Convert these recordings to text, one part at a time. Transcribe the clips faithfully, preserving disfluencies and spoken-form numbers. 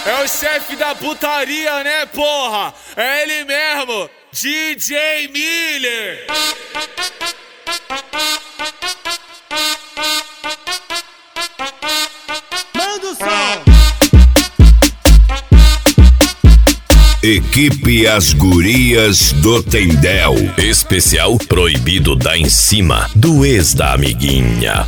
É o chefe da putaria, né, porra? É ele mesmo, D J Miller. Manda o som. Equipe As Gurias do Tendel. Especial Proibido da Em Cima, do ex da amiguinha.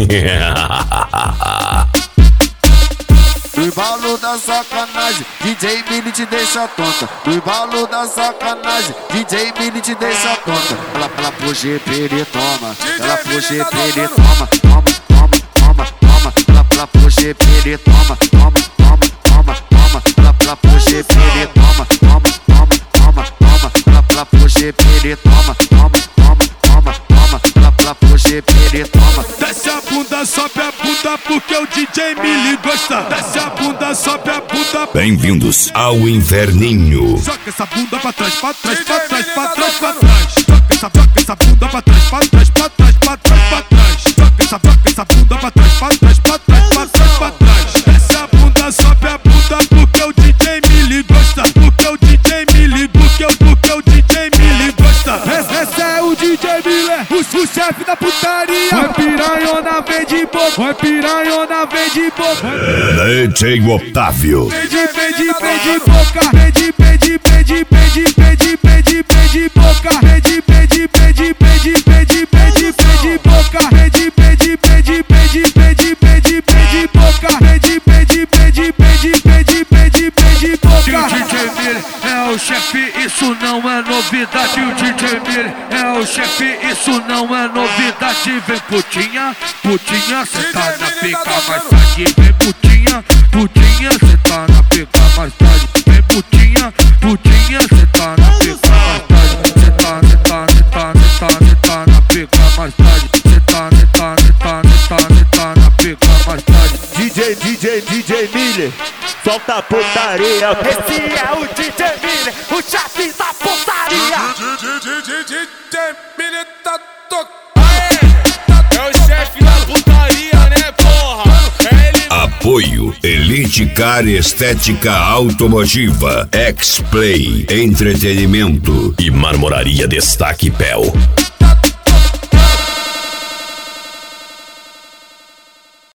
No embalo da sacanagem, D J Miller te deixa tonta. No embalo da sacanagem, D J Miller te deixa tonta. Ela, ela puxa e ele toma. Ela puxa e ele toma. Toma, toma, toma, toma. Ela, ela puxa e ele toma. Toma, toma, toma, toma. Ela, ela puxa e ele toma. Toma, toma, toma, toma. Ela, ela puxa e ele toma. Toma, toma, toma, toma. Ela, ela puxa e ele toma. Desce a bunda, sobe a bunda, porque o D J Miller gosta. Desce a bunda, sobe a bunda. Bem-vindos ao Inverninho. Joga essa bunda pra trás, pra trás, pra trás, pra trás, pra trás. Joga essa, joga essa bunda pra trás, pra trás, pra trás, pra trás, pra trás. Joga essa, joga essa bunda pra trás, pra trás, pra trás, pra trás, pra trás. Desce a bunda, sobe a bunda, porque o D J Miller gosta. Porque o D J Miller, porque o, porque o D J Miller gosta. Esse é o D J Miller, o, o chefe da putaria. Vai piranhona, vem de boca. Vai piranhona, vem de boca. D J Otávio. Vem de, vem de, vem de boca. Vem de, vem de, vem de, vem de, vem de, vem de, vem de boca. Vem de, vem de, vem de, vem de, vem de, vem de, vem de boca. Vem de, vem de, vem de, vem de, vem de, vem de, vem de boca. Vem de, vem de, vem de, vem de, vem de, vem de, vem de boca. D J Miller é o chefe, isso não é novidade. O D J Miller é o chefe, isso não é novidade. Vem putinha, putinha, cê tá na pica mais tarde. Vem putinha, putinha, cê tá na pica mais tarde. Vem putinha, putinha, cê tá na pica mais tarde. Cê tá, cê tá, cê tá, cê tá, cê tá na pica mais tarde. Cê tá, cê tá, cê tá, cê tá, cê tá na pica mais tarde. D J, D J, D J Miller, solta a putaria. Esse é o D J Miller, o chefe da putaria. D J Miller tá tocando. É o chefe da putaria, né, porra? É ele. Apoio Elite Car Estética Automotiva, X-Play Entretenimento E Marmoraria Destaque Pel.